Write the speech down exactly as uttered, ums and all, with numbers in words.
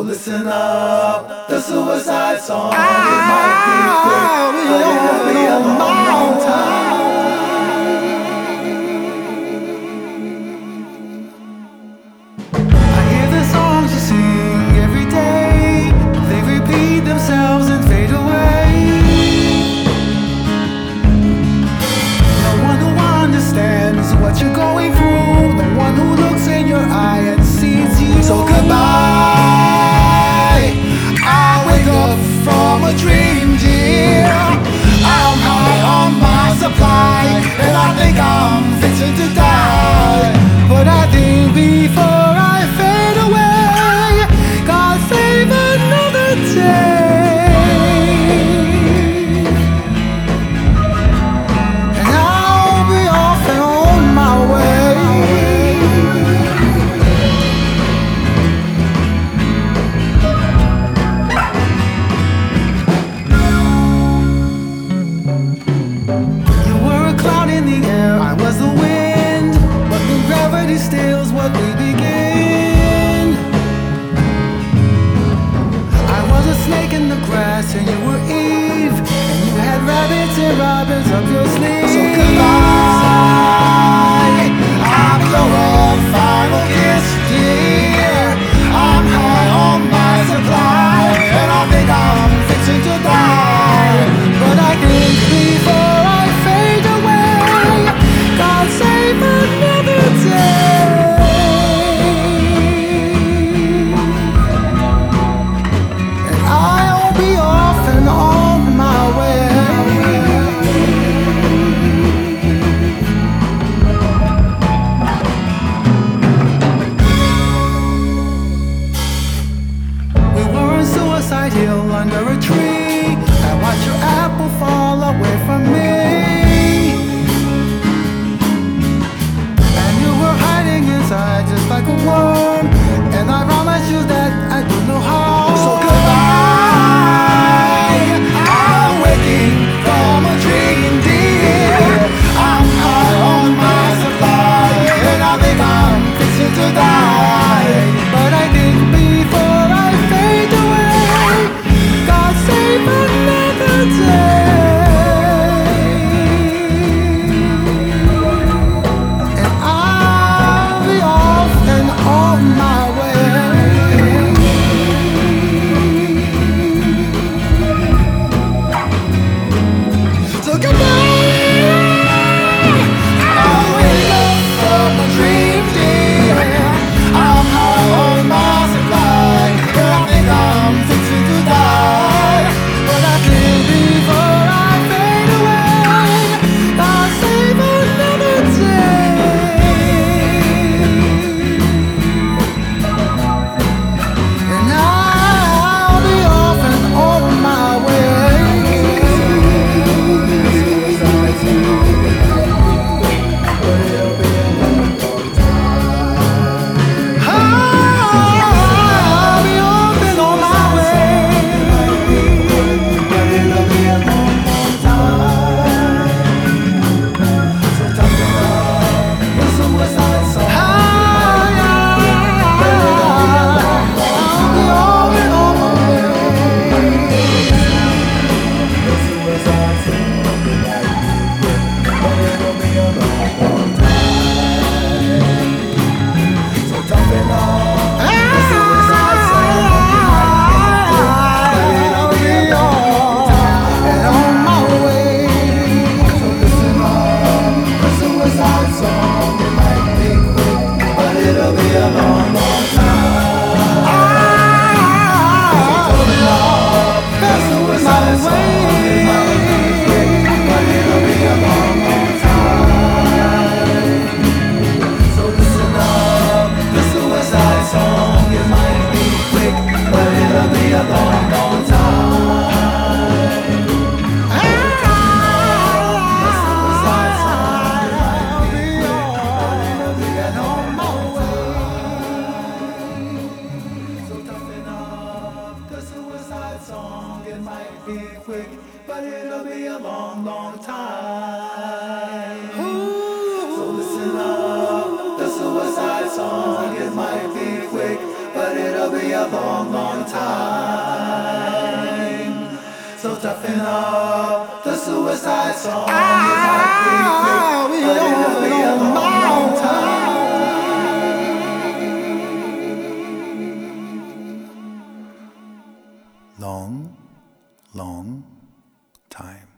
listen up, the suicide song. It might be quick, but it'll be a long, long time. I hear the songs you sing every day. They repeat themselves and fade away. No one who understands what you're going through. No one who looks in your eye and sees you. So goodbye. I wake up from a dream, dear. I'm high on my supply, and I think I'm fixing to die. But I think before I fade away, God save another day, and I'll be off and on my way. You were a cloud in the air, I was the wind, but when gravity steals what we begin. I was a snake in the grass and you were Eve, and you had rabbits and robins up your sleeve. So goodbye, I'm your final kiss, dear. I'm high on my supply, and I think I'm fixing to die. But I think before I fade away, God save another day, and I'll be off and on my way. We were on Suicide Hill under a tree. I watched your apple fall away from me, and you were hiding inside just like a worm, and I promise you that I don't know how. So goodbye, I'm waking from a dream, dear. I'm high on my supply, and I think I'm fixing to die. But I think before I fade away, God save another day, and I'll be off and on my way. So goodbye, I'll wake up from a dream, dear. I'm high on my supply, and I think I'm fixing to die. But I think before I fade away, I'll save another day, and I'll be off and on my way. I'll be off and on my way. But it'll be a long, long time. Ooh. So listen up, the suicide song. It might be quick, but it'll be a a long, long time. So toughen up, the suicide song is heartbreak, but it'll be a long, long time. Long, long time.